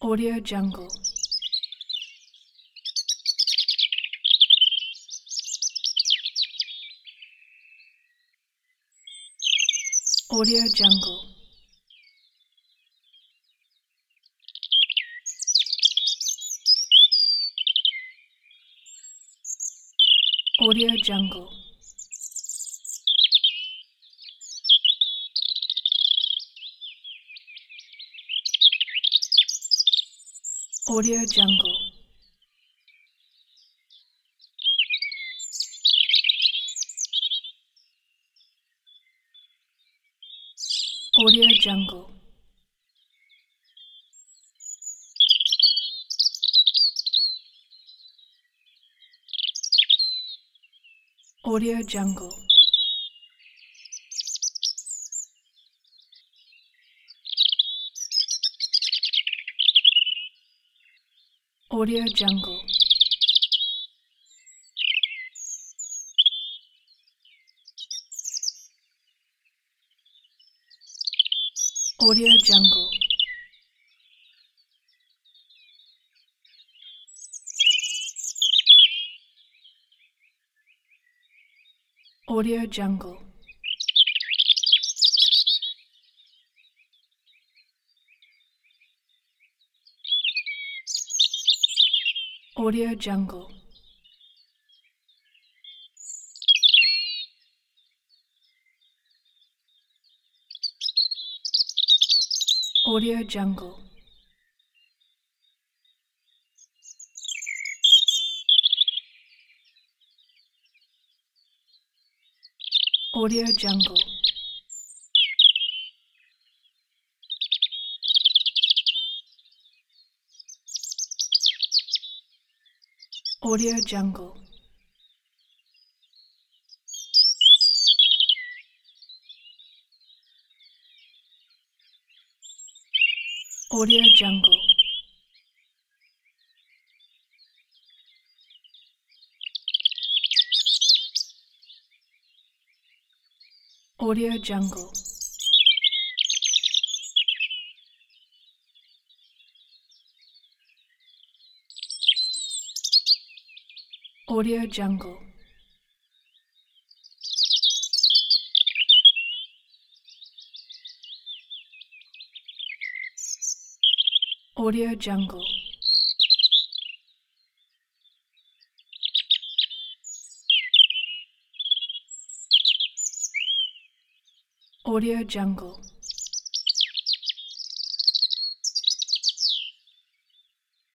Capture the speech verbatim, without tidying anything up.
Audio Jungle. Audio Jungle. Audio Jungle. Audio Jungle. Audio Jungle. Audio Jungle. Audio Jungle. Audio Jungle. Audio Jungle. Audio Jungle. Audio Jungle. Audio Jungle. Audio Jungle. Audio Jungle. Audio Jungle. Audio Jungle. Audio Jungle. Audio Jungle.